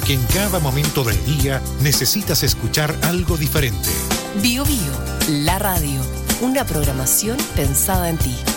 porque en cada momento del día necesitas escuchar algo diferente. Bio Bio, la radio, una programación pensada en ti.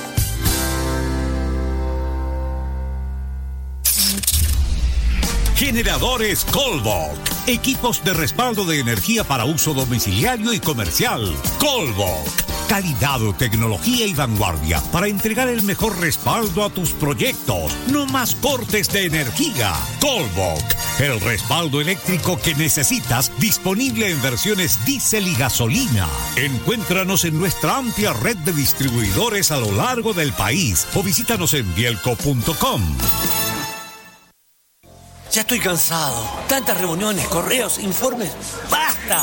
Generadores Colbok. Equipos de respaldo de energía para uso domiciliario y comercial. Colbok. Calidad, tecnología y vanguardia para entregar el mejor respaldo a tus proyectos. No más cortes de energía. Colbok. El respaldo eléctrico que necesitas, disponible en versiones diésel y gasolina. Encuéntranos en nuestra amplia red de distribuidores a lo largo del país o visítanos en bielco.com. Ya estoy cansado. Tantas reuniones, correos, informes. ¡Basta!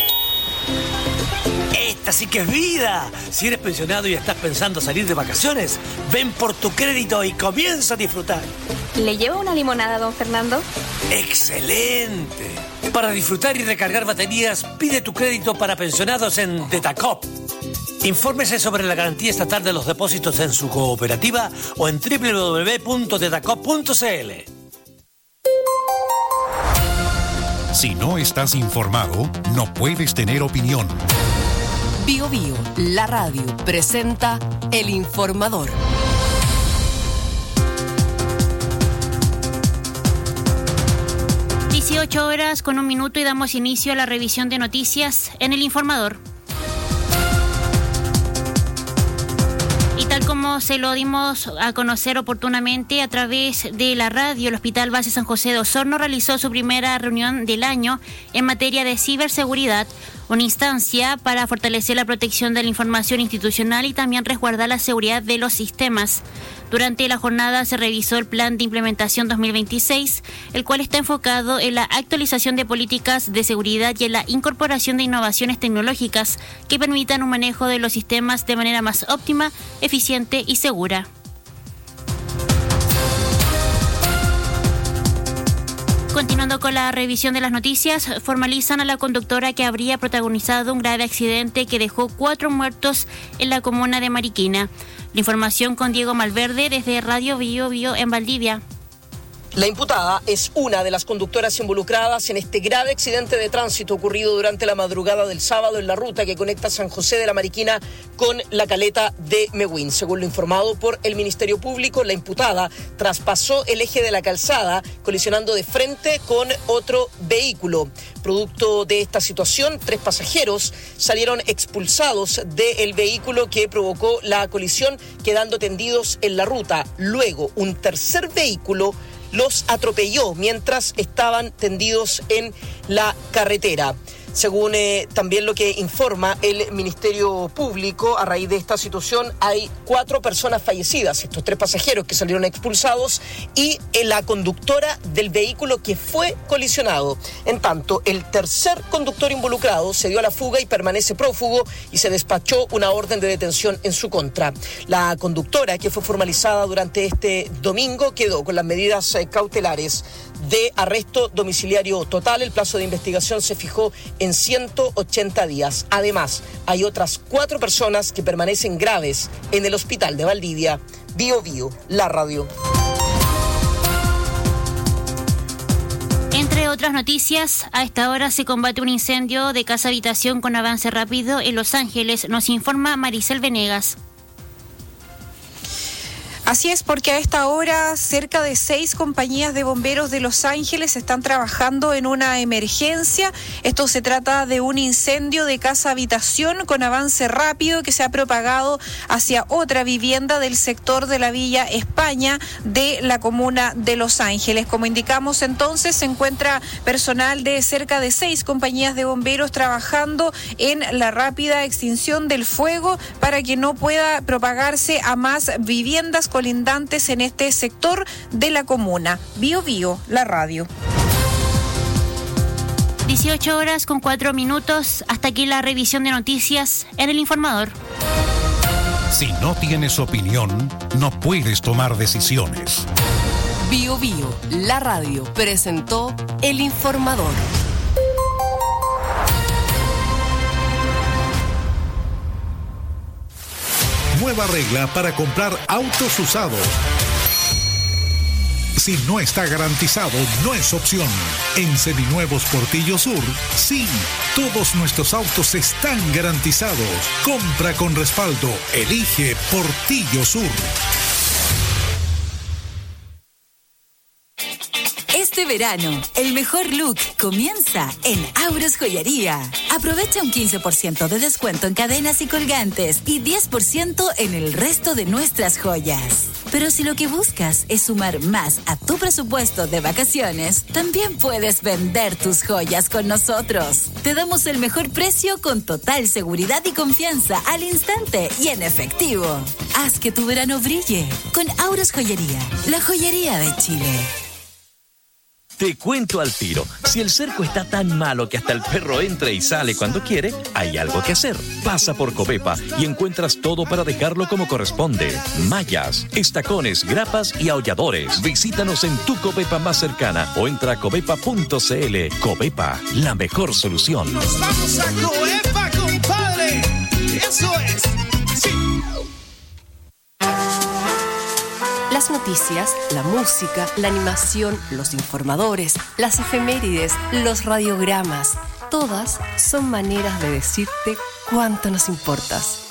Esta sí que es vida. Si eres pensionado y estás pensando salir de vacaciones, ven por tu crédito y comienza a disfrutar. ¿Le lleva una limonada, don Fernando? ¡Excelente! Para disfrutar y recargar baterías, pide tu crédito para pensionados en Detacop. Infórmese sobre la garantía estatal de los depósitos en su cooperativa o en www.detacop.cl. Si no estás informado, no puedes tener opinión. Bio Bio, la radio, presenta El Informador. Horas con 1 minuto y damos inicio a la revisión de noticias en El Informador. Y tal como se lo dimos a conocer oportunamente a través de la radio, el Hospital Base San José de Osorno realizó su primera reunión del año en materia de ciberseguridad, una instancia para fortalecer la protección de la información institucional y también resguardar la seguridad de los sistemas. Durante la jornada se revisó el Plan de Implementación 2026, el cual está enfocado en la actualización de políticas de seguridad y en la incorporación de innovaciones tecnológicas que permitan un manejo de los sistemas de manera más óptima, eficiente y segura. Continuando con la revisión de las noticias, formalizan a la conductora que habría protagonizado un grave accidente que dejó 4 muertos en la comuna de Mariquina. La información con Diego Malverde desde Radio Bio Bio en Valdivia. La imputada es una de las conductoras involucradas en este grave accidente de tránsito ocurrido durante la madrugada del sábado en la ruta que conecta San José de la Mariquina con la caleta de Mewin. Según lo informado por el Ministerio Público, la imputada traspasó el eje de la calzada, colisionando de frente con otro vehículo. Producto de esta situación, 3 pasajeros salieron expulsados del vehículo que provocó la colisión, quedando tendidos en la ruta. Luego, un tercer vehículo los atropelló mientras estaban tendidos en la carretera. Según también lo que informa el Ministerio Público, a raíz de esta situación hay 4 personas fallecidas, estos 3 pasajeros que salieron expulsados y la conductora del vehículo que fue colisionado. En tanto, el tercer conductor involucrado se dio a la fuga y permanece prófugo y se despachó una orden de detención en su contra. La conductora, que fue formalizada durante este domingo, quedó con las medidas cautelares de arresto domiciliario total. El plazo de investigación se fijó en 180 días. Además, hay otras 4 personas que permanecen graves en el hospital de Valdivia. Bio Bio, la radio. Entre otras noticias, a esta hora se combate un incendio de casa habitación con avance rápido en Los Ángeles, nos informa Maricel Venegas. Así es, porque a esta hora cerca de 6 compañías de bomberos de Los Ángeles están trabajando en una emergencia. Esto se trata de un incendio de casa-habitación con avance rápido que se ha propagado hacia otra vivienda del sector de la Villa España de la comuna de Los Ángeles. Como indicamos entonces, se encuentra personal de cerca de 6 compañías de bomberos trabajando en la rápida extinción del fuego para que no pueda propagarse a más viviendas colindantes en este sector de la comuna. Bio Bio, la radio. 18 horas con 4 minutos. Hasta aquí la revisión de noticias en El Informador. Si no tienes opinión, no puedes tomar decisiones. Bio Bio, la radio, presentó El Informador. Nueva regla para comprar autos usados. Si no está garantizado, no es opción. En Seminuevos Portillo Sur, sí, todos nuestros autos están garantizados. Compra con respaldo. Elige Portillo Sur. Este verano, el mejor look comienza en Auros Joyería. Aprovecha un 15% de descuento en cadenas y colgantes y 10% en el resto de nuestras joyas. Pero si lo que buscas es sumar más a tu presupuesto de vacaciones, también puedes vender tus joyas con nosotros. Te damos el mejor precio con total seguridad y confianza al instante y en efectivo. Haz que tu verano brille con Auros Joyería, la joyería de Chile. Te cuento al tiro, si el cerco está tan malo que hasta el perro entra y sale cuando quiere, hay algo que hacer. Pasa por Covepa y encuentras todo para dejarlo como corresponde. Mallas, estacones, grapas y aulladores. Visítanos en tu Covepa más cercana o entra a covepa.cl. Covepa, la mejor solución. ¡Nos vamos a Covepa, compadre! ¡Eso es! ¡Sí! Las noticias, la música, la animación, los informadores, las efemérides, los radiogramas, todas son maneras de decirte cuánto nos importas.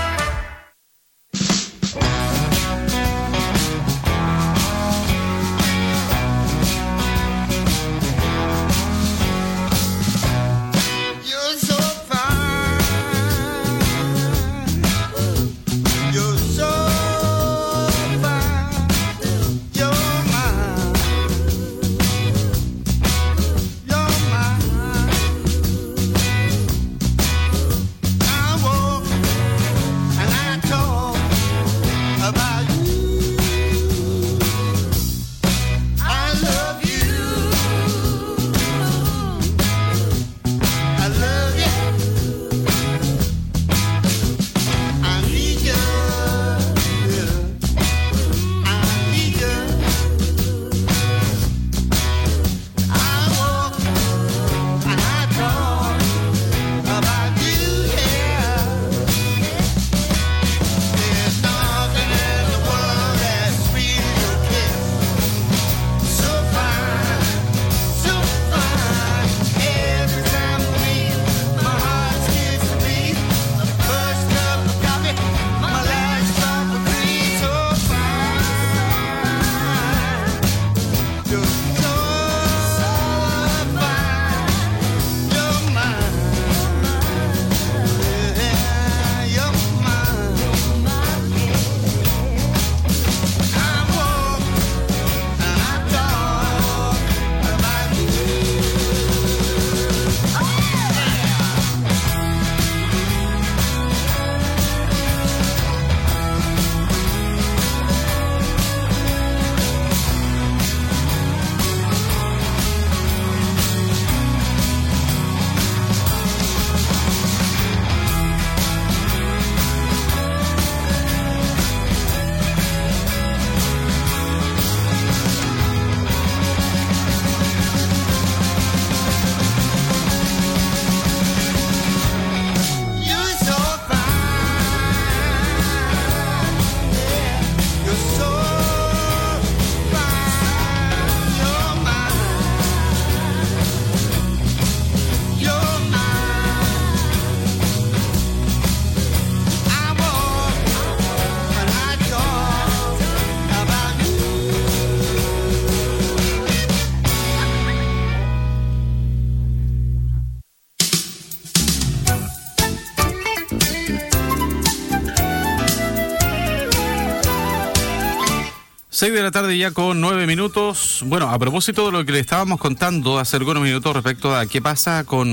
Seis de la tarde ya con 9 minutos. Bueno, a propósito de lo que le estábamos contando hace algunos minutos respecto a qué pasa con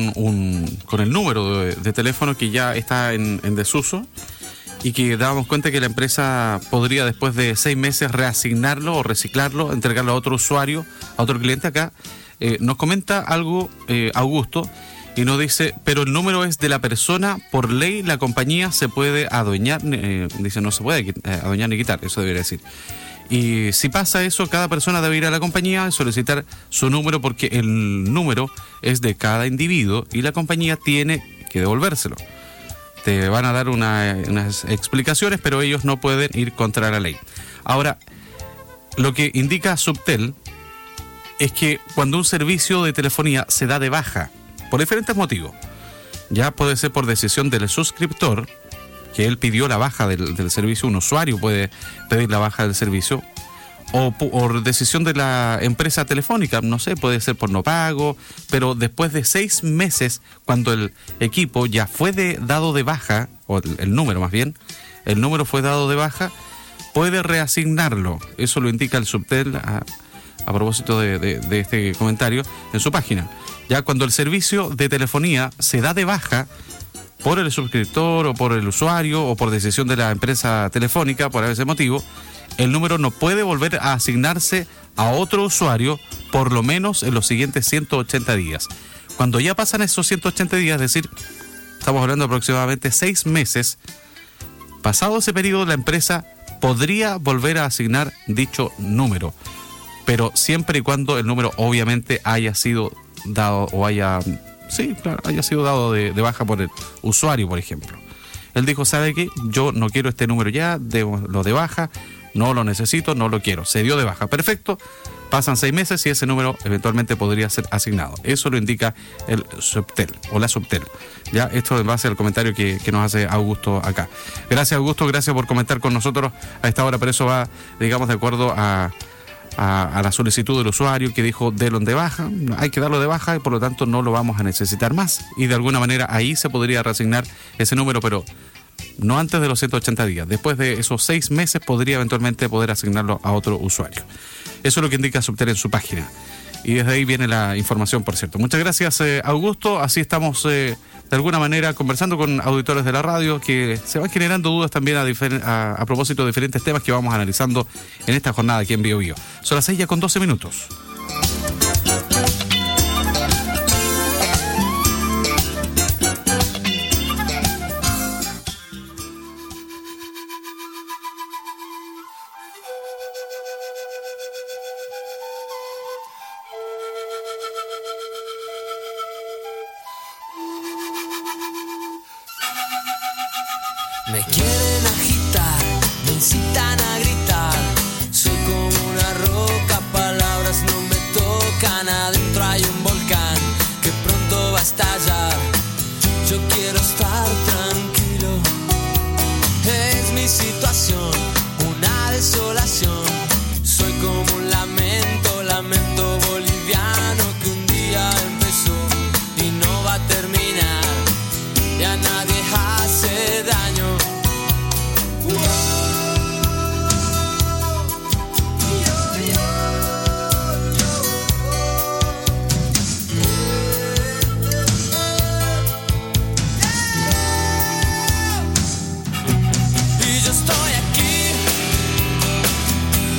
el número de teléfono que ya está en desuso y que dábamos cuenta que la empresa podría después de 6 meses reasignarlo o reciclarlo, entregarlo a otro usuario, a otro cliente. Acá nos comenta algo Augusto y nos dice, pero el número es de la persona, por ley la compañía se puede adueñar, dice no se puede adueñar ni quitar, eso debería decir. Y si pasa eso, cada persona debe ir a la compañía y solicitar su número porque el número es de cada individuo y la compañía tiene que devolvérselo. Te van a dar unas explicaciones, pero ellos no pueden ir contra la ley. Ahora, lo que indica Subtel es que cuando un servicio de telefonía se da de baja, por diferentes motivos, ya puede ser por decisión del suscriptor, que él pidió la baja del servicio, un usuario puede pedir la baja del servicio, o por decisión de la empresa telefónica, no sé, puede ser por no pago, pero después de 6 meses, cuando el equipo ya fue dado de baja, o el número más bien, el número fue dado de baja, puede reasignarlo. Eso lo indica el Subtel a propósito de este comentario en su página. Ya cuando el servicio de telefonía se da de baja por el suscriptor o por el usuario o por decisión de la empresa telefónica, por ese motivo, el número no puede volver a asignarse a otro usuario por lo menos en los siguientes 180 días. Cuando ya pasan esos 180 días, es decir, estamos hablando de aproximadamente 6 meses, pasado ese periodo la empresa podría volver a asignar dicho número, pero siempre y cuando el número obviamente haya sido dado o haya sido dado de baja por el usuario, por ejemplo. Él dijo, ¿sabe qué? Yo no quiero este número ya, lo de baja, no lo necesito, no lo quiero. Se dio de baja, perfecto. Pasan 6 meses y ese número eventualmente podría ser asignado. Eso lo indica el Subtel o la Subtel. Ya, esto en base al comentario que nos hace Augusto acá. Gracias, Augusto, gracias por comentar con nosotros a esta hora, pero eso va, digamos, de acuerdo a la solicitud del usuario que dijo délo de baja, hay que darlo de baja y por lo tanto no lo vamos a necesitar más. Y de alguna manera ahí se podría reasignar ese número, pero no antes de los 180 días. Después de esos 6 meses podría eventualmente poder asignarlo a otro usuario. Eso es lo que indica Subtel en su página. Y desde ahí viene la información, por cierto. Muchas gracias, Augusto. Así estamos de alguna manera conversando con auditores de la radio que se van generando dudas también a propósito de diferentes temas que vamos analizando en esta jornada aquí en Bio Bio. Son las 6:12. Me quieren agitar, me incitan a gritar. Soy como una roca, palabras no me tocan. Adentro hay un volcán que pronto va a estallar. Yo quiero estar tranquilo. Es mi situación, una desolación. Soy como un lamento, lamento boliviano que un día empezó y no va a terminar. Ya nadie hace daño. Y yo estoy aquí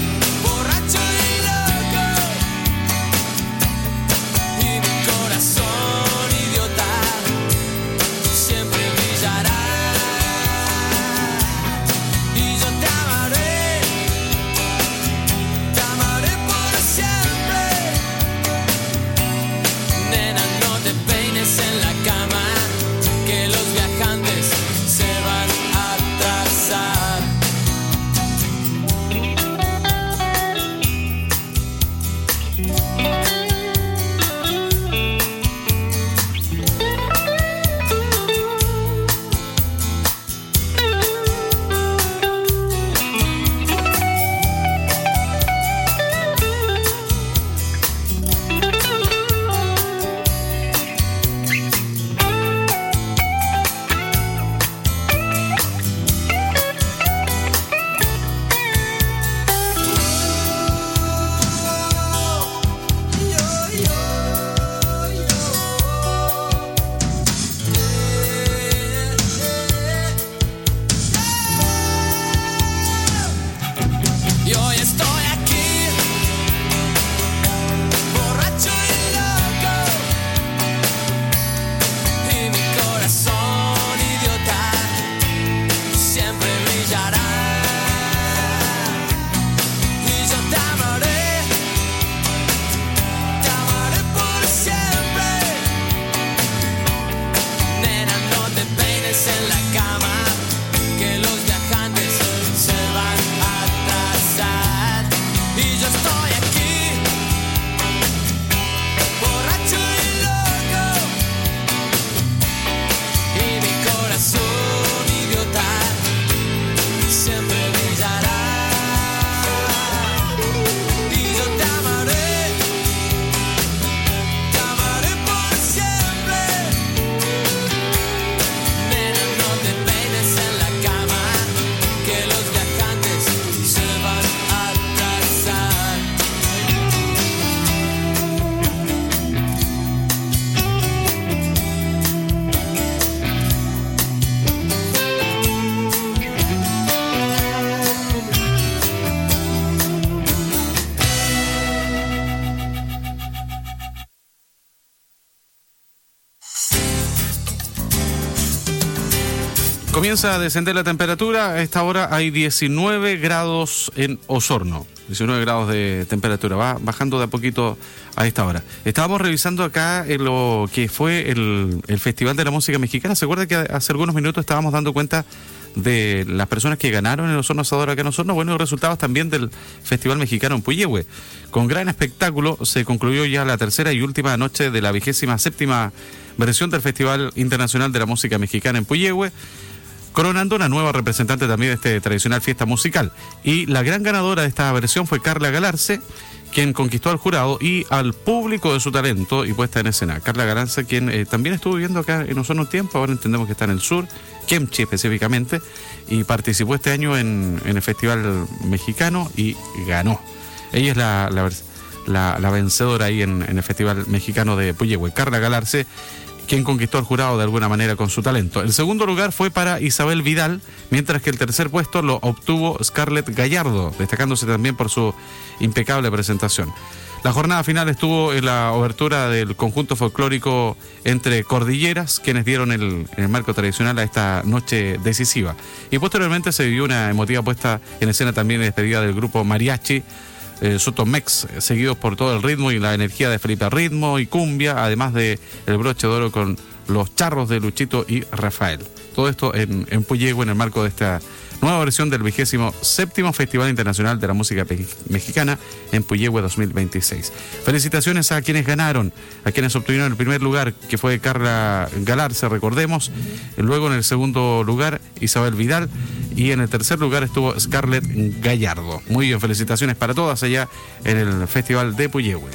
Comienza a descender la temperatura. A esta hora hay 19 grados en Osorno. 19 grados de temperatura. Va bajando de a poquito a esta hora. Estábamos revisando acá lo que fue el Festival de la Música Mexicana. ¿Se acuerda que hace algunos minutos estábamos dando cuenta de las personas que ganaron en Osorno Asador acá en Osorno? Bueno, los resultados también del Festival Mexicano en Puyehue. Con gran espectáculo se concluyó ya la tercera y última noche de la 27ª versión del Festival Internacional de la Música Mexicana en Puyehue, coronando una nueva representante también de este tradicional fiesta musical. Y la gran ganadora de esta versión fue Carla Galarce, quien conquistó al jurado y al público de su talento y puesta en escena. Carla Galarce, quien también estuvo viviendo acá en Osorno un tiempo, ahora entendemos que está en el sur, Kemchi específicamente, y participó este año en el Festival Mexicano y ganó. Ella es la vencedora ahí en el Festival Mexicano de Puyehue, Carla Galarce, quien conquistó al jurado de alguna manera con su talento. El segundo lugar fue para Isabel Vidal, mientras que el tercer puesto lo obtuvo Scarlett Gallardo, destacándose también por su impecable presentación. La jornada final estuvo en la obertura del conjunto folclórico Entre Cordilleras, quienes dieron en el marco tradicional a esta noche decisiva. Y posteriormente se vivió una emotiva puesta en escena también de despedida del grupo Mariachi Sotomex, seguidos por todo el ritmo y la energía de Felipe Ritmo y cumbia, además de el broche de oro con los charros de Luchito y Rafael. Todo esto en Puyehue, en el marco de esta nueva versión del 27º Festival Internacional de la Música Mexicana en Puyehue 2026. Felicitaciones a quienes ganaron, a quienes obtuvieron el primer lugar, que fue Carla Galarce, recordemos. Luego en el segundo lugar Isabel Vidal y en el tercer lugar estuvo Scarlett Gallardo. Muy bien, felicitaciones para todas allá en el Festival de Puyehue.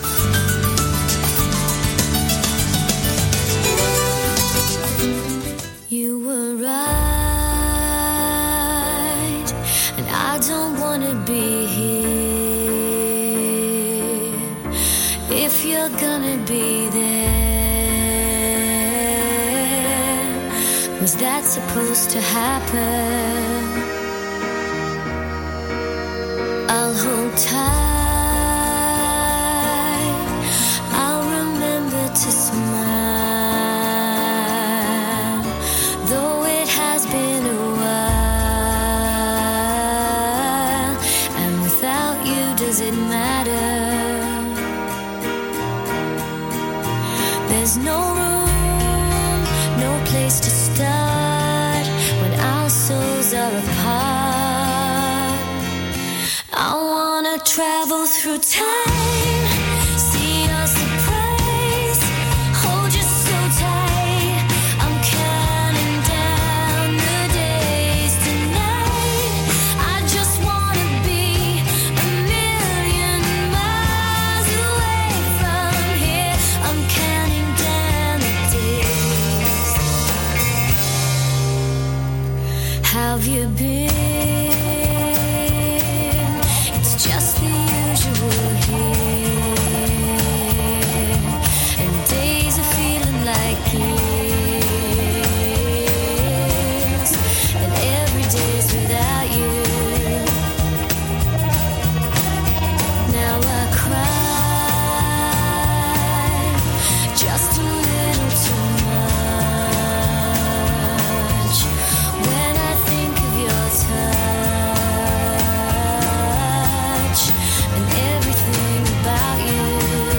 I don't wanna be here if you're gonna be there. Was that supposed to happen? I'll hold tight, I'll remember to smile, though it has been a does it matter? There's no room, no place to start when our souls are apart. I wanna travel through time, see our surprise, hold you so tight. I'm counting down the days tonight. I just wanna be have you been? It's just the usual here, and days are feeling like years, and every day's without you. Now I cry just a little too much when I think of your touch and everything about you.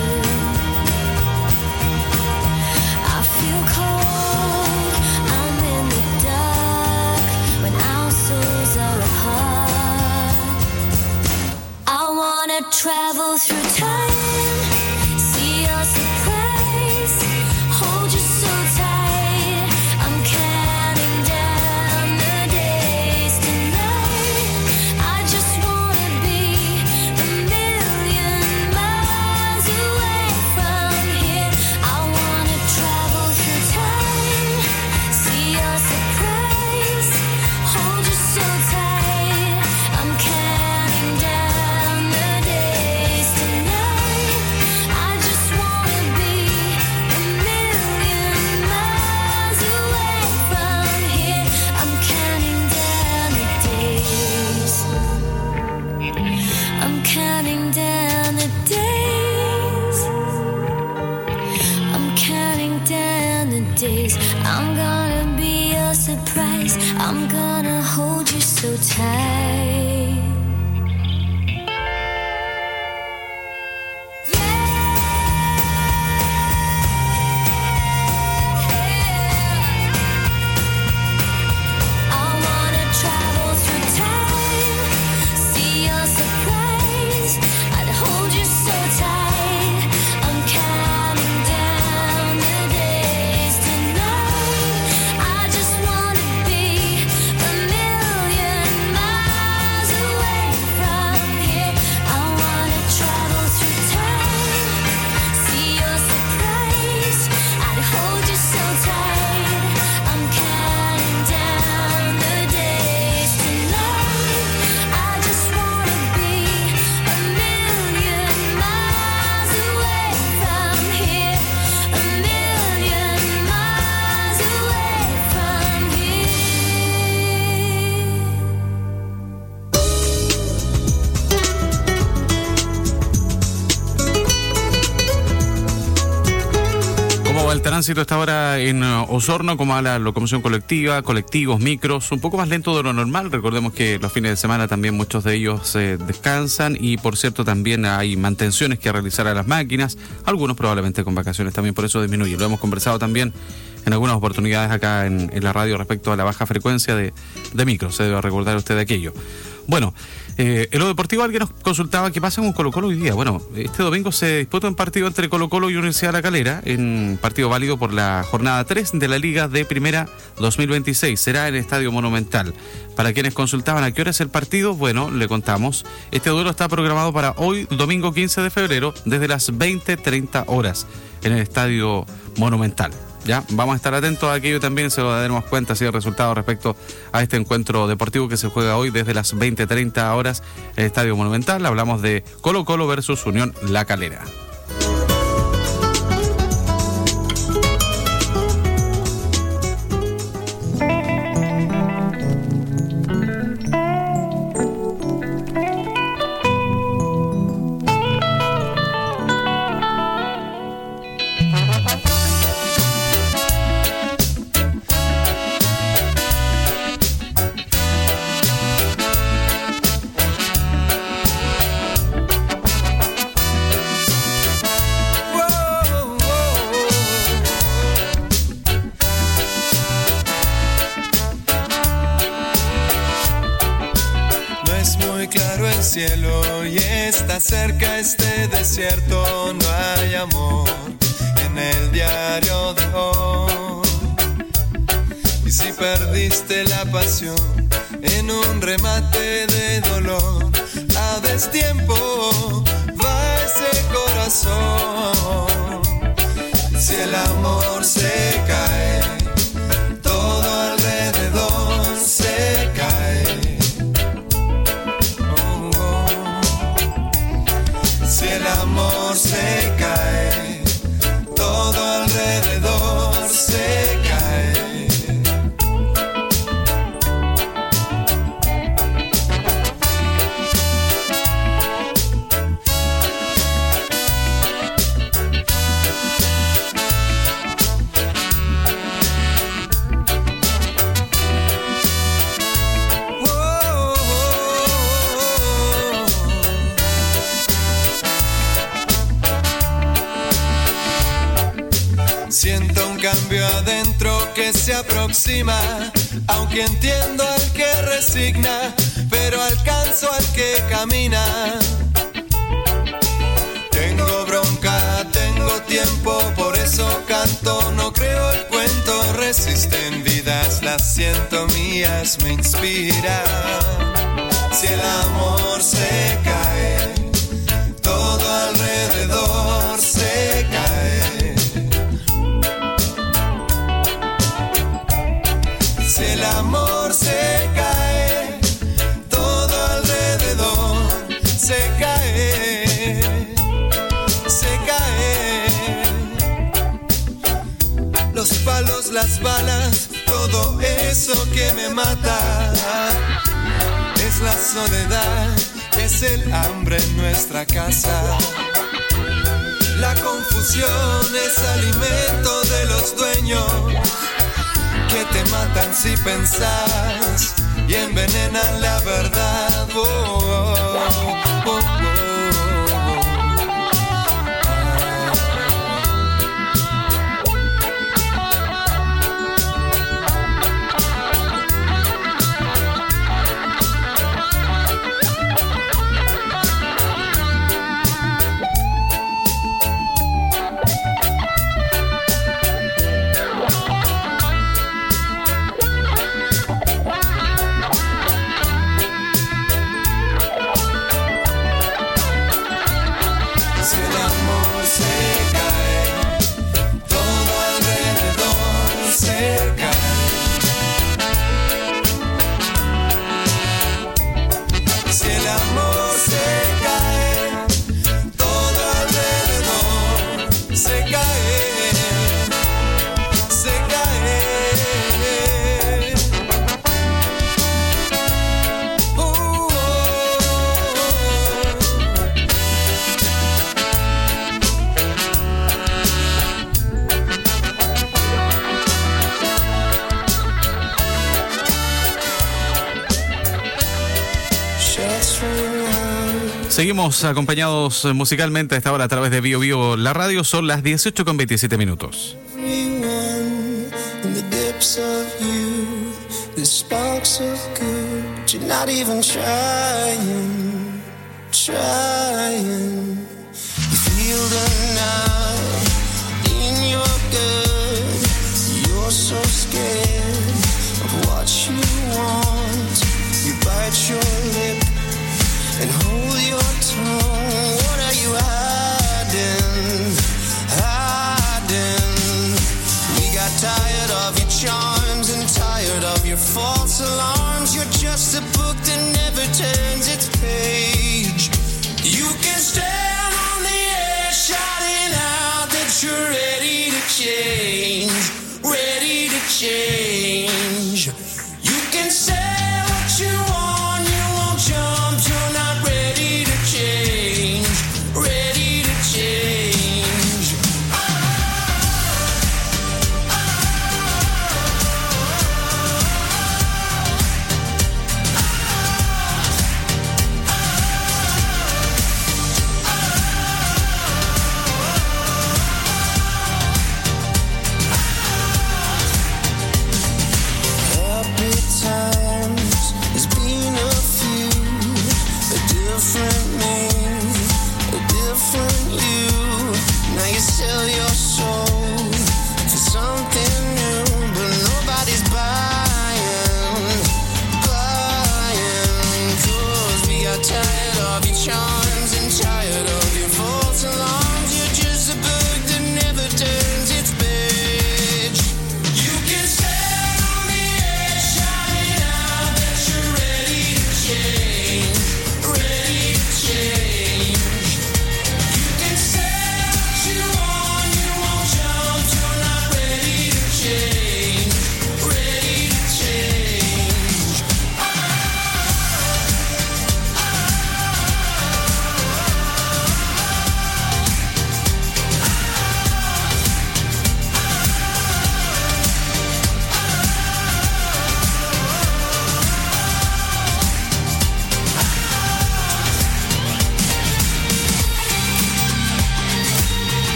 I feel cold, I'm in the dark when our souls are apart. I wanna travel through time, see your surprise, hold you so tight. I'm counting down the days tonight. I just wanna be a million miles away from here. I wanna travel through time, see your surprise, hold you so tight. I'm counting down the days tonight. I just wanna be a million miles away from here. I'm counting down the days. I'm counting down the days. I'm counting down the days. I'm gonna be your surprise. I'm gonna hold you so tight. Tránsito está ahora en Osorno, como a la locomoción colectiva, colectivos, micros, un poco más lento de lo normal. Recordemos que los fines de semana también muchos de ellos descansan y, por cierto, también hay mantenciones que realizar a las máquinas, algunos probablemente con vacaciones también, por eso disminuye. Lo hemos conversado también en algunas oportunidades acá en la radio respecto a la baja frecuencia de micros, se debe recordar usted de aquello. Bueno, en lo deportivo alguien nos consultaba qué pasa con Colo-Colo hoy día. Bueno, este domingo se disputa un partido entre Colo-Colo y Universidad de La Calera, en partido válido por la jornada 3 de la Liga de Primera 2026. Será en el Estadio Monumental. Para quienes consultaban a qué hora es el partido, bueno, le contamos. Este duelo está programado para hoy, domingo 15 de febrero, desde las 20:30 horas en el Estadio Monumental. Ya, vamos a estar atentos a aquello también, se lo daremos cuenta si el resultado respecto a este encuentro deportivo que se juega hoy desde las 20:30 horas en el Estadio Monumental. Hablamos de Colo-Colo versus Unión La Calera. Cielo y está cerca este desierto, no hay amor en el diario de hoy. Y si perdiste la pasión en un remate de dolor, a destiempo va ese corazón. Si el amor se cae, todo alrededor se cae. Si el amor se cae, todo alrededor se cae. Siento un cambio adentro que se aproxima, aunque entiendo al que resigna, pero alcanzo al que camina. Tengo bronca, tengo tiempo, por eso canto, no creo el cuento. Resisten vidas, las siento mías, me inspira. Si el amor se cae, todo alrededor se cae. Si el amor se cae, todo alrededor se cae, se cae. Los palos, las balas, todo eso que me mata. Es la soledad, es el hambre en nuestra casa. La confusión es alimento de los dueños que te matan engañan si pensás y envenenan la verdad. Oh, oh, oh, oh. Seguimos acompañados musicalmente a esta hora a través de Bio Bio La Radio. Son las 18:27 minutos. And hold your tongue. What are you hiding? Hiding. We got tired of your charms and tired of your false alarms. You're just a book that never turns its page. You can stand on the edge, shouting out that you're ready to change. Ready to change. You can say what you want.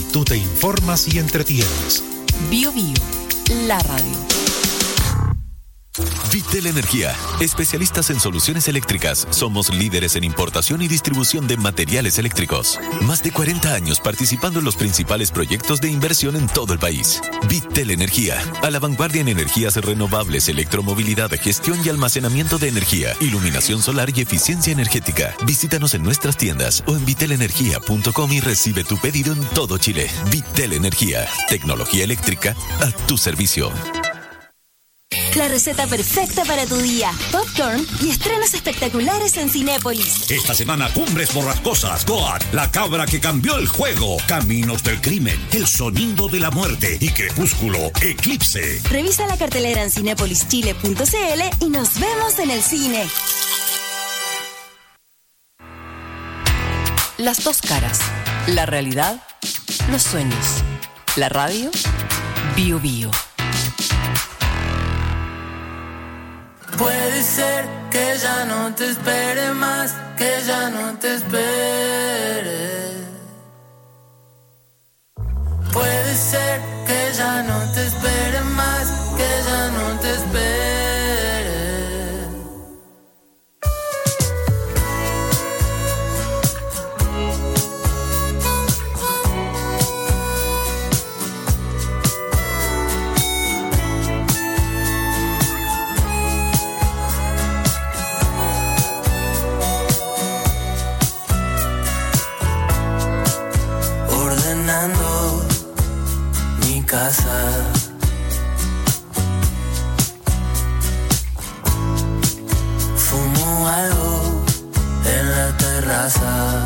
tú te informas y entretienes. Bio Bio, la radio. Vitel Energía, especialistas en soluciones eléctricas. Somos líderes en importación y distribución de materiales eléctricos. Más de 40 años participando en los principales proyectos de inversión en todo el país. Vitel Energía, a la vanguardia en energías renovables, electromovilidad, gestión y almacenamiento de energía, iluminación solar y eficiencia energética. Visítanos en nuestras tiendas o en vitelenergia.com y recibe tu pedido en todo Chile. Vitel Energía, tecnología eléctrica a tu servicio. La receta perfecta para tu día. Popcorn y estrenos espectaculares en Cinépolis. Esta semana, Cumbres Borrascosas, Goat, La Cabra que cambió el juego, Caminos del Crimen, El Sonido de la Muerte y Crepúsculo, Eclipse. Revisa la cartelera en cinepolischile.cl y nos vemos en el cine. Las dos caras. La realidad, los sueños. La radio, Bio Bio. Puede ser que ya no te espere más, que ya no te espere. Puede ser que ya no te espere más, que ya no te espere. Mi casa, fumo algo en la terraza.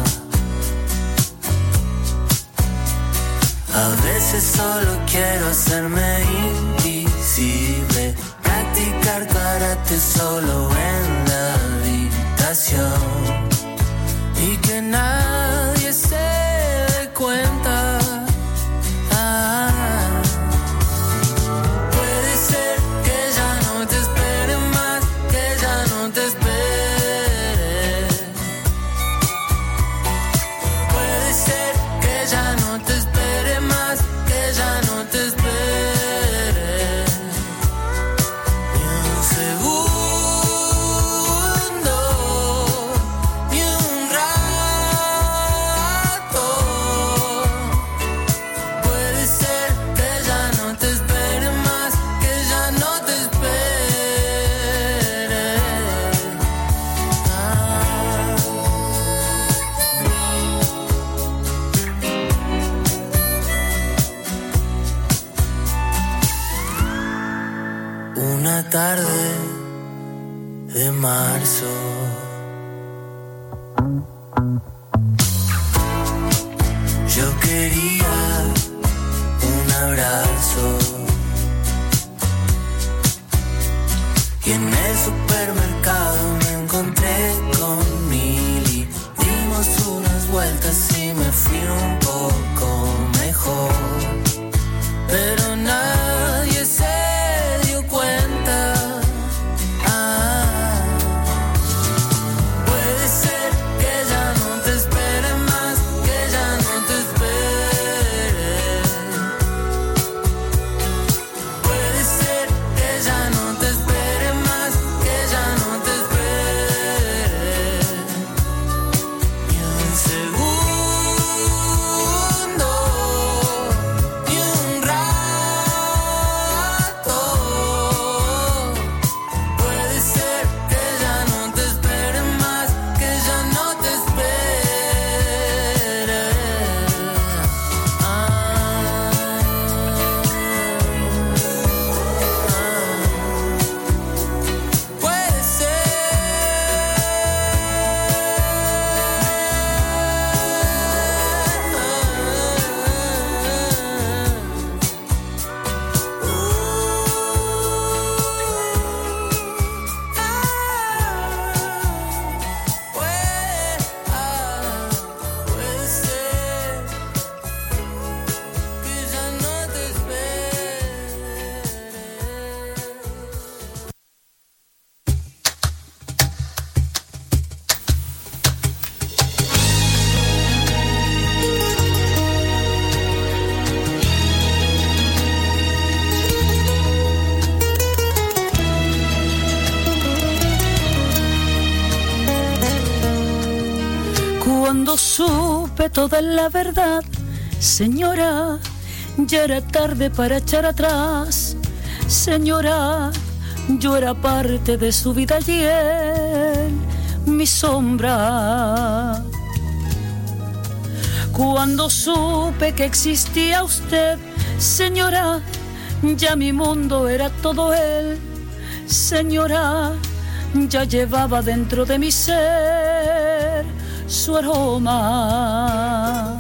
A veces solo quiero hacerme invisible, practicar karate solo en la habitación y que nadie se dé cuenta. Tarde de marzo. Yo quería un abrazo y en el supermercado me encontré con Mili. Dimos unas vueltas y me fui un poco mejor, pero nadie se dio cuenta. Cuando supe toda la verdad, señora, ya era tarde para echar atrás. Señora, yo era parte de su vida y él, mi sombra. Cuando supe que existía usted, señora, ya mi mundo era todo él. Señora, ya llevaba dentro de mi ser su aroma.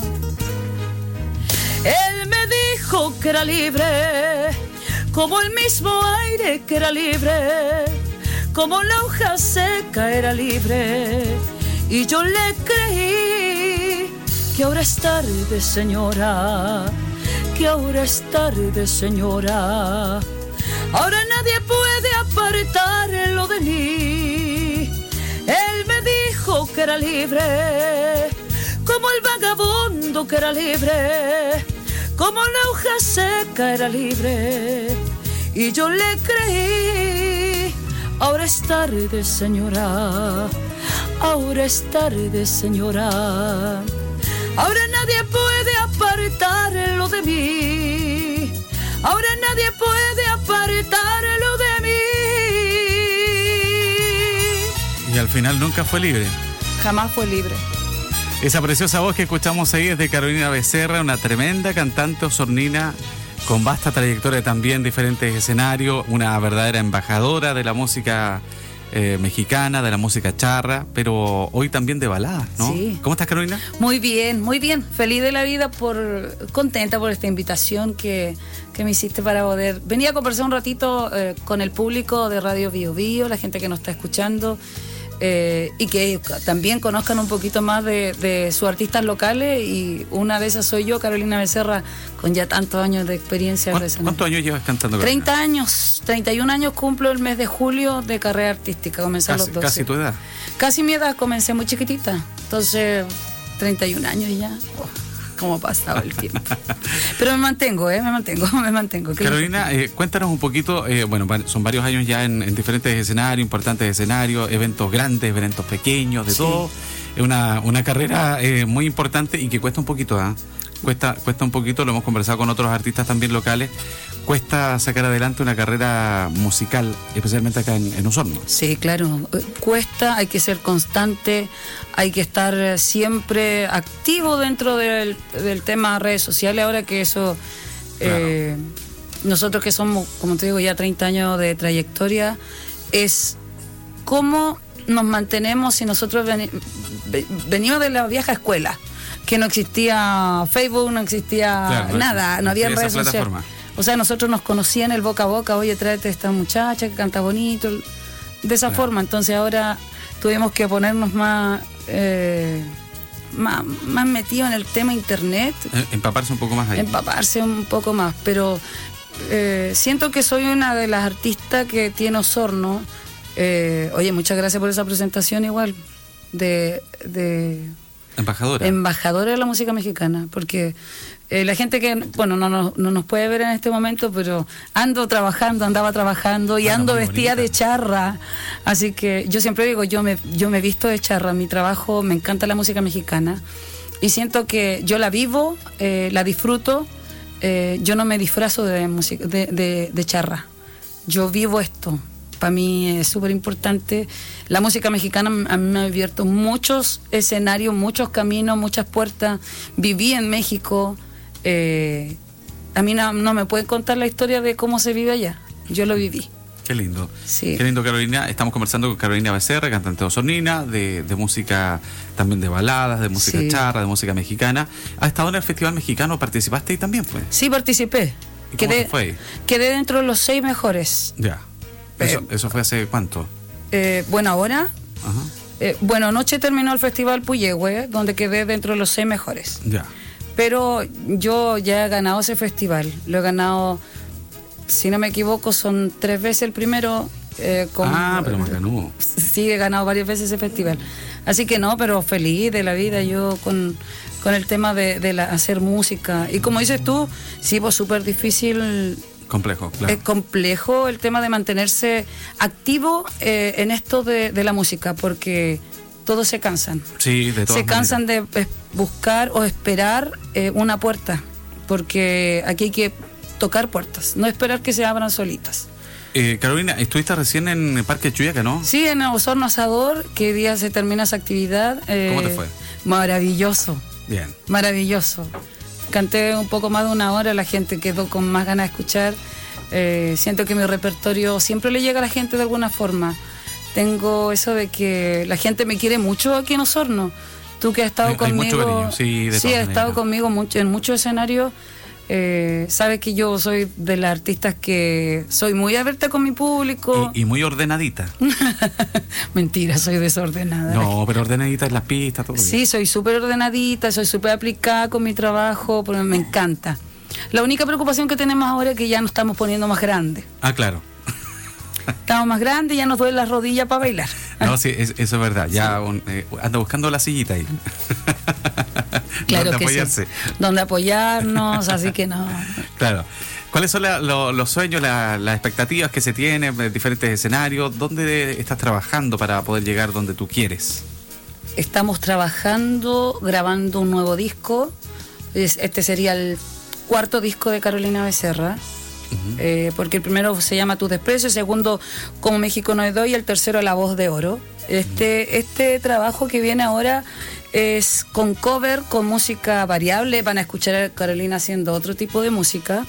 Él me dijo que era libre, como el mismo aire que era libre, como la hoja seca era libre. Y yo le creí que ahora es tarde, señora, que ahora es tarde, señora. Ahora nadie puede apartarlo de mí. Él me dijo que era libre, como el vagabundo que era libre, como la hoja seca era libre. Y yo le creí. Ahora es tarde, señora, ahora es tarde, señora. Ahora nadie puede apartarlo de mí. Ahora nadie puede apartarlo de mí. Y al final nunca fue libre. Jamás fue libre. Esa preciosa voz que escuchamos ahí es de Carolina Becerra, una tremenda cantante osornina con vasta trayectoria también en diferentes escenarios, una verdadera embajadora de la música mexicana, de la música charra, pero hoy también de baladas, ¿no? Sí. ¿Cómo estás, Carolina? Muy bien, feliz de la vida, contenta por esta invitación que me hiciste para poder venir a conversar un ratito con el público de Radio Bio Bio, la gente que nos está escuchando, y que también conozcan un poquito más de sus artistas locales, y una de esas soy yo, Carolina Becerra, con ya tantos años de experiencia. ¿Cuántos años llevas cantando, Carolina? 30 años, 31 años cumplo el mes de julio de carrera artística, comencé a los 12. ¿Casi tu edad? Casi mi edad, comencé muy chiquitita, entonces 31 años y ya, cómo pasaba el tiempo. Pero me mantengo. Carolina, cuéntanos un poquito, bueno, son varios años ya en diferentes escenarios, importantes escenarios, eventos grandes, eventos pequeños, de todo. Es una carrera muy importante y que cuesta un poquito, ¿eh? Cuesta un poquito, lo hemos conversado con otros artistas también locales, cuesta sacar adelante una carrera musical, especialmente acá en Osorno. Sí, claro, cuesta, hay que ser constante, hay que estar siempre activo dentro del tema redes sociales, ahora que eso, claro. Nosotros que somos, como te digo, ya 30 años de trayectoria, es cómo nos mantenemos si nosotros venimos de la vieja escuela, que no existía Facebook, no existía nada, no había redes sociales. O sea, nosotros nos conocían el boca a boca, oye, tráete a esta muchacha que canta bonito, de esa forma. Entonces ahora tuvimos que ponernos más metidos en el tema internet. Empaparse un poco más ahí. Empaparse un poco más, pero siento que soy una de las artistas que tiene Osorno. Oye, muchas gracias por esa presentación igual, de embajadora de la música mexicana, porque la gente que, bueno, no nos puede ver en este momento, pero andaba trabajando y ando vestida bonita de charra, así que yo siempre digo, yo me visto de charra, mi trabajo, me encanta la música mexicana y siento que yo la vivo, la disfruto, yo no me disfrazo de música, de charra, yo vivo esto. Para mí es súper importante. La música mexicana a mí me ha abierto muchos escenarios, muchos caminos, muchas puertas. Viví en México. A mí no me pueden contar la historia de cómo se vive allá. Yo lo viví. Qué lindo. Sí. Qué lindo, Carolina. Estamos conversando con Carolina Becerra, cantante osornina, de música, también de baladas, de música charra, de música mexicana. ¿Has estado en el Festival Mexicano? ¿Participaste ahí también? Fue? Sí, participé. ¿Y cómo te fue? Quedé dentro de los 6 mejores. Ya. ¿Eso fue hace cuánto? Bueno, ahora. Bueno, anoche terminó el Festival Puyehue, donde quedé dentro de los 6 mejores. Ya. Pero yo ya he ganado ese festival. Lo he ganado, si no me equivoco, son 3 veces el primero. Pero me ganó. Sí, he ganado varias veces ese festival. Así que no, pero feliz de la vida yo con el tema de hacer música. Y como dices tú, sí, pues súper difícil. Complejo, claro. Es complejo el tema de mantenerse activo en esto de la música, porque todos se cansan. Sí, de todas Se cansan de buscar o esperar una puerta, porque aquí hay que tocar puertas, no esperar que se abran solitas. Carolina, estuviste recién en el Parque Chuyaca, ¿no? Sí, en Osorno Asador, que hoy día se termina esa actividad. ¿Cómo te fue? Maravilloso. Bien. Maravilloso. Canté un poco más de una hora, la gente quedó con más ganas de escuchar. Siento que mi repertorio siempre le llega a la gente de alguna forma. Tengo eso de que la gente me quiere mucho aquí en Osorno. Tú que has estado conmigo. Mucho cariño, sí, has estado conmigo en muchos escenarios. Sabes que yo soy de las artistas que soy muy abierta con mi público. Y muy ordenadita. Mentira, soy desordenada. No, pero ordenadita en las pistas, todo. Sí, soy súper ordenadita, soy súper aplicada con mi trabajo, porque me encanta. La única preocupación que tenemos ahora es que ya nos estamos poniendo más grandes. Ah, claro. Estamos más grandes y ya nos duelen las rodillas para bailar. No, sí, eso es verdad. Ya anda buscando la sillita ahí. Claro donde que apoyarse. sí. Donde apoyarnos, así que no. Claro. ¿Cuáles son los sueños, las expectativas que se tienen en diferentes escenarios? ¿Dónde estás trabajando para poder llegar donde tú quieres? Estamos trabajando, grabando un nuevo disco. Este sería el 4º disco de Carolina Becerra. Porque el primero se llama Tu Desprecio, el segundo Como México no hay dos y el tercero La Voz de Oro. Este trabajo que viene ahora es con cover, con música variable. Van a escuchar a Carolina haciendo otro tipo de música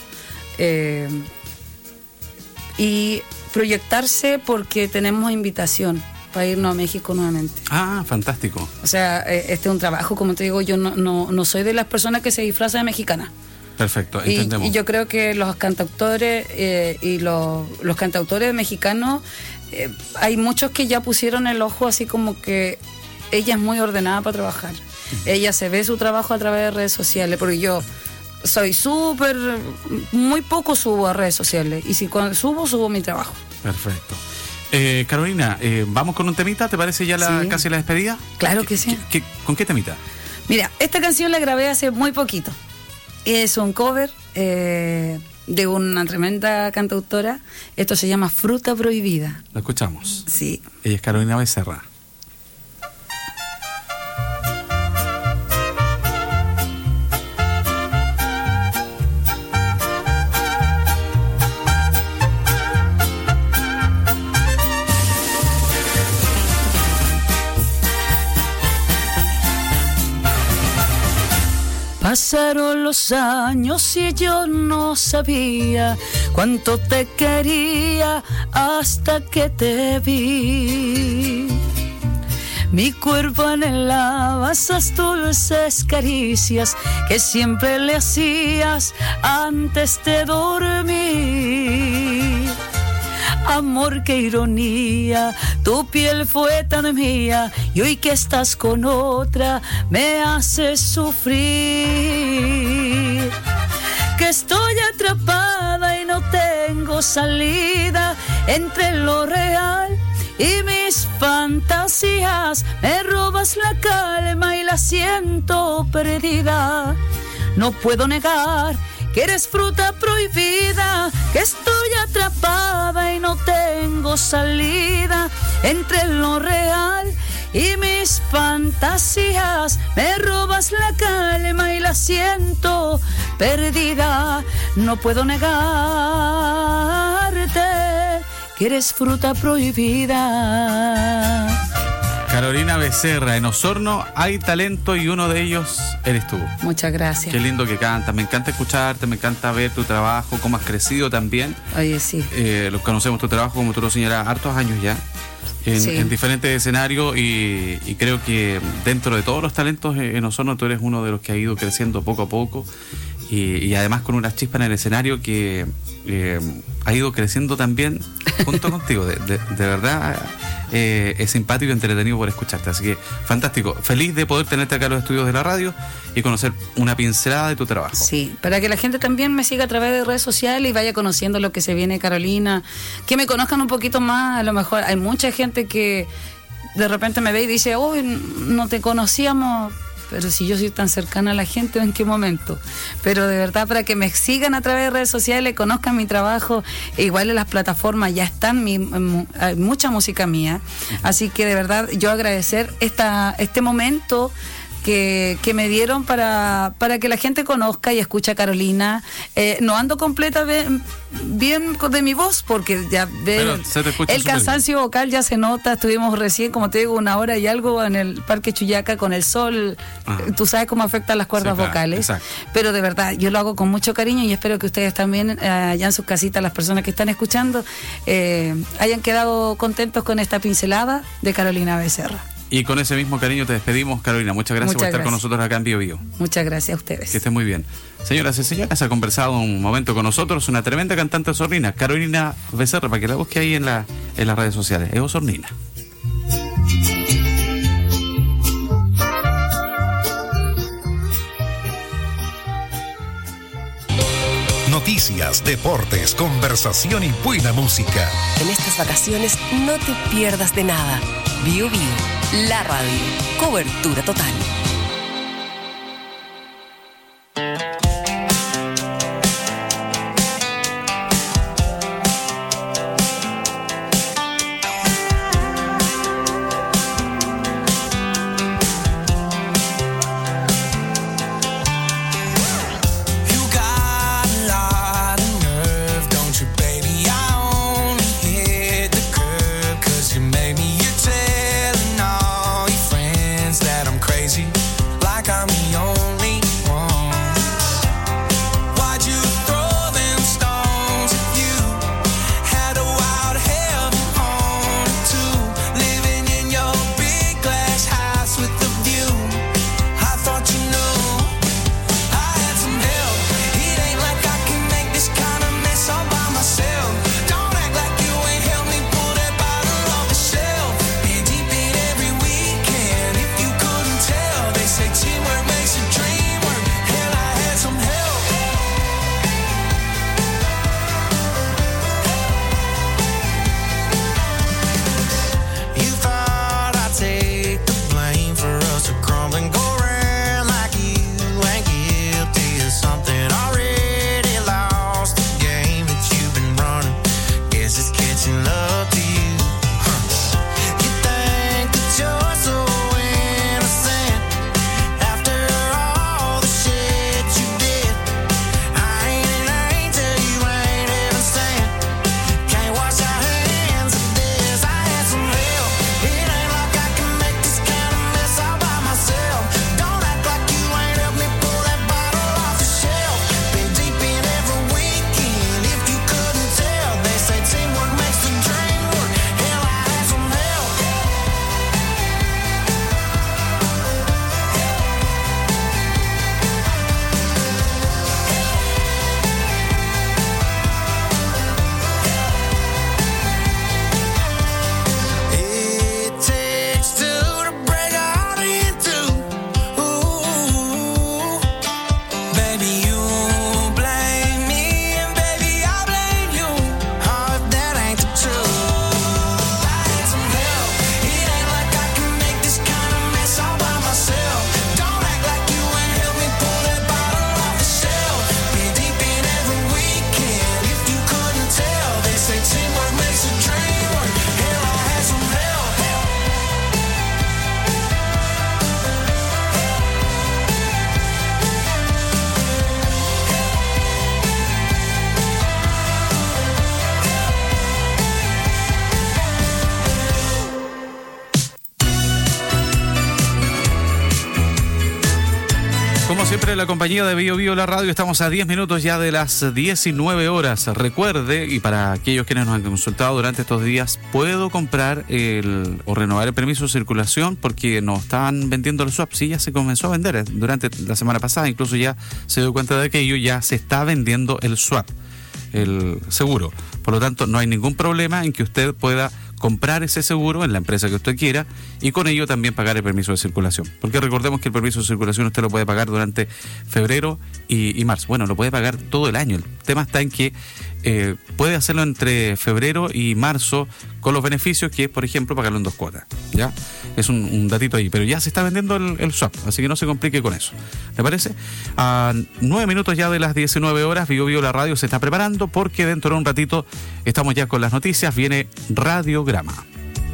y proyectarse porque tenemos invitación para irnos a México nuevamente. Ah, fantástico. O sea, este es un trabajo, como te digo, yo no soy de las personas que se disfrazan de mexicana. Perfecto, entendemos. Y yo creo que los cantautores y los cantautores mexicanos, hay muchos que ya pusieron el ojo así como que ella es muy ordenada para trabajar. Ella se ve su trabajo a través de redes sociales, porque yo soy muy poco subo a redes sociales, y si cuando subo mi trabajo. Perfecto. Carolina, ¿vamos con un temita? ¿Te parece ya casi la despedida? Claro que sí. ¿Con qué temita? Mira, esta canción la grabé hace muy poquito. Es un cover de una tremenda cantautora. Esto se llama Fruta Prohibida. Lo escuchamos. Sí. Ella es Carolina Becerra. Pasaron los años y yo no sabía cuánto te quería hasta que te vi. Mi cuerpo anhelaba esas dulces caricias que siempre le hacías antes de dormir. Amor, qué ironía, tu piel fue tan mía y hoy que estás con otra me haces sufrir. Que estoy atrapada y no tengo salida entre lo real y mis fantasías. Me robas la calma y la siento perdida. No puedo negar que eres fruta prohibida, que estoy atrapada y no tengo salida entre lo real y mis fantasías. Me robas la calma y la siento perdida. No puedo negarte que eres fruta prohibida. Carolina Becerra, en Osorno hay talento y uno de ellos eres tú. Muchas gracias. Qué lindo que cantas, me encanta escucharte, me encanta ver tu trabajo, cómo has crecido también. Oye, sí. Los conocemos tu trabajo, como tú lo señalas, hartos años ya, en diferentes escenarios y creo que dentro de todos los talentos en Osorno tú eres uno de los que ha ido creciendo poco a poco y además con una chispa en el escenario que ha ido creciendo también junto contigo. De verdad es simpático y entretenido por escucharte, así que fantástico, feliz de poder tenerte acá en los estudios de la radio y conocer una pincelada de tu trabajo. Sí, para que la gente también me siga a través de redes sociales y vaya conociendo lo que se viene, Carolina, que me conozcan un poquito más. A lo mejor hay mucha gente que de repente me ve y dice, uy, no te conocíamos, pero si yo soy tan cercana a la gente, ¿en qué momento? Pero de verdad, para que me sigan a través de redes sociales, conozcan mi trabajo, igual en las plataformas ya están hay mucha música mía, así que de verdad yo agradecer este momento que me dieron para que la gente conozca y escuche a Carolina. No ando completa bien de mi voz, porque ya el cansancio vocal ya se nota. Estuvimos recién, como te digo, 1 hora y algo en el Parque Chuyaca con el sol. Tú sabes cómo afectan las cuerdas vocales. Exacto. Pero de verdad, yo lo hago con mucho cariño y espero que ustedes también, allá en sus casitas, las personas que están escuchando, hayan quedado contentos con esta pincelada de Carolina Becerra. Y con ese mismo cariño te despedimos, Carolina. Muchas gracias por estar con nosotros acá en Bio Bio. Muchas gracias a ustedes. Que estén muy bien. Señoras y señores, ha conversado un momento con nosotros una tremenda cantante osornina, Carolina Becerra, para que la busque ahí en las redes sociales. Es osornina. Noticias, deportes, conversación y buena música. En estas vacaciones no te pierdas de nada. Bio Bio, la radio. Cobertura total. Como siempre, la compañía de Bio Bio, la radio, estamos a 10 minutos ya de las 19 horas. Recuerde, y para aquellos quienes nos han consultado durante estos días, puedo comprar o renovar el permiso de circulación porque nos estaban vendiendo los swaps. Sí, ya se comenzó a vender durante la semana pasada, incluso ya se dio cuenta de que ello ya se está vendiendo el swap, el seguro. Por lo tanto, no hay ningún problema en que usted pueda comprar ese seguro en la empresa que usted quiera y con ello también pagar el permiso de circulación. Porque recordemos que el permiso de circulación usted lo puede pagar durante febrero y marzo. Bueno, lo puede pagar todo el año. El tema está en que puede hacerlo entre febrero y marzo con los beneficios, que es, por ejemplo, pagarlo en 2 cuotas. ¿Ya? Es un datito ahí, pero ya se está vendiendo el swap, así que no se complique con eso. ¿Le parece? A 9 minutos ya de las 19 horas, Bio Bio la radio se está preparando porque dentro de un ratito estamos ya con las noticias, viene Radiograma.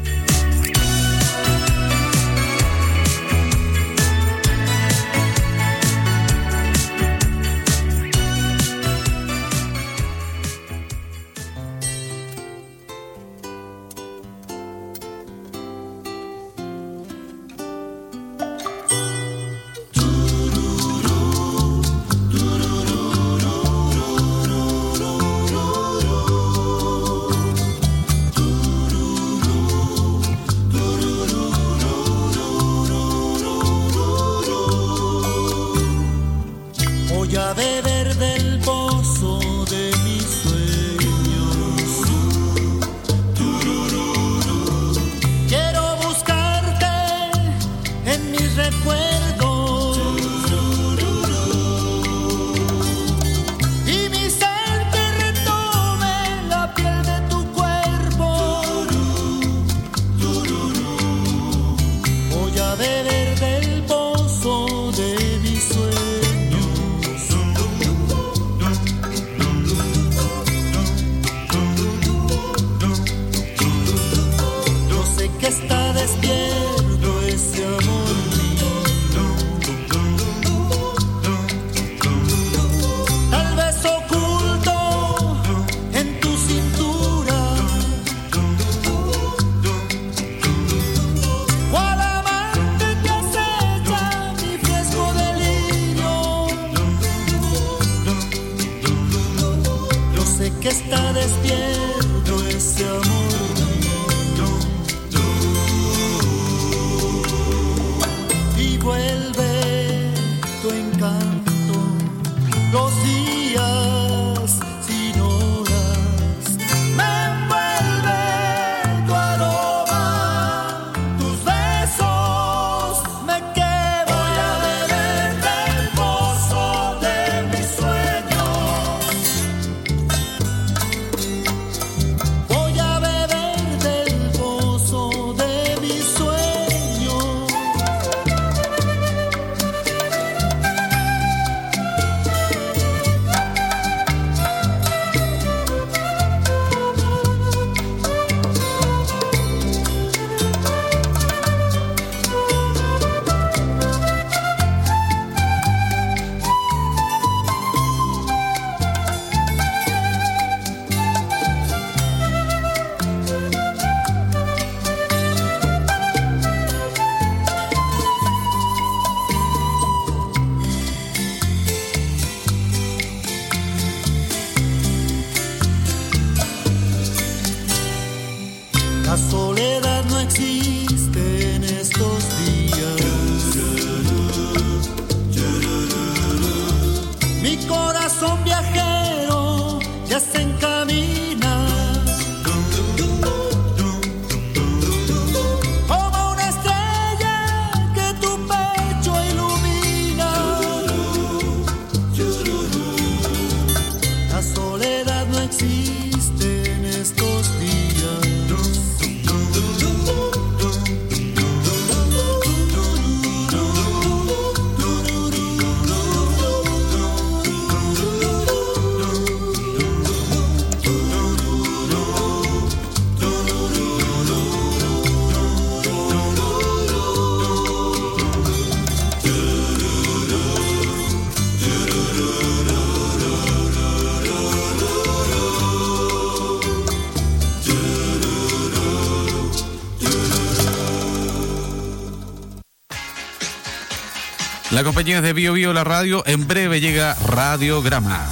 La compañía es de Bio Bio la radio. En breve llega Radiograma.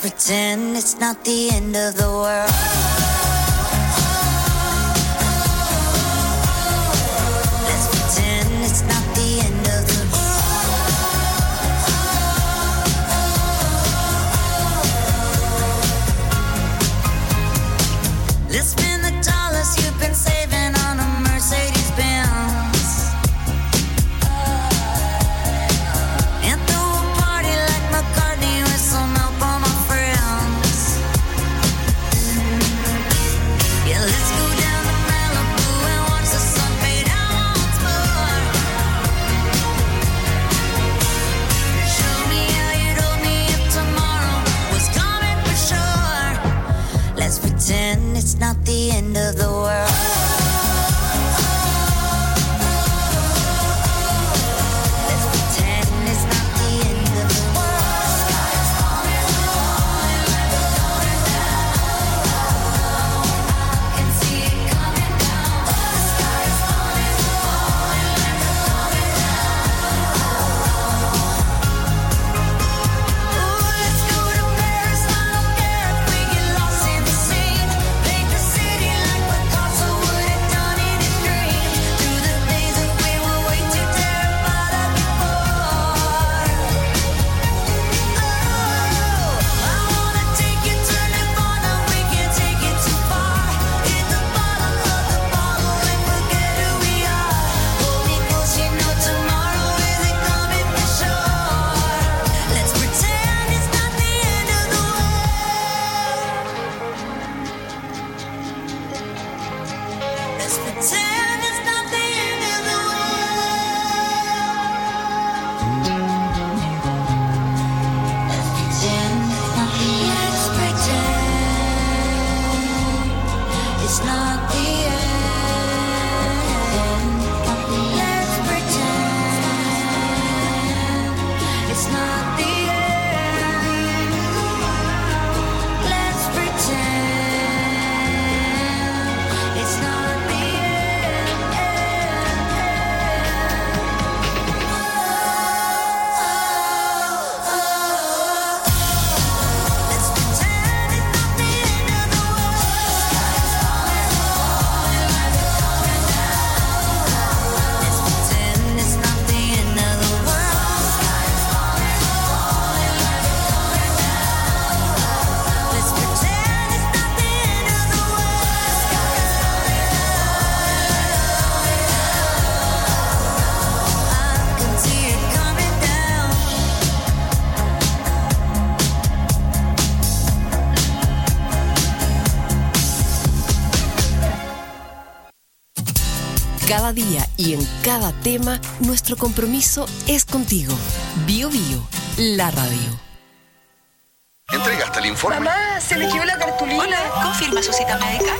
pretend it's not the end of the world. Let's pretend it's not the end of the world. Let's spend the dollars you've been saving on a Mercedes-Benz. Pretend it's not the end of the world. Let's pretend it's not the end of the world. Sky is falling, falling like a falling down. I can see it coming down. The sky is falling, falling like a falling down. Ooh, let's go to Paris, I don't care if we get lost in the sea. Cada día y en cada tema, nuestro compromiso es contigo. Bio Bio, la radio. ¿Entregaste el informe? Mamá, se me quedó la cartulina. Hola, ¿confirma su cita médica?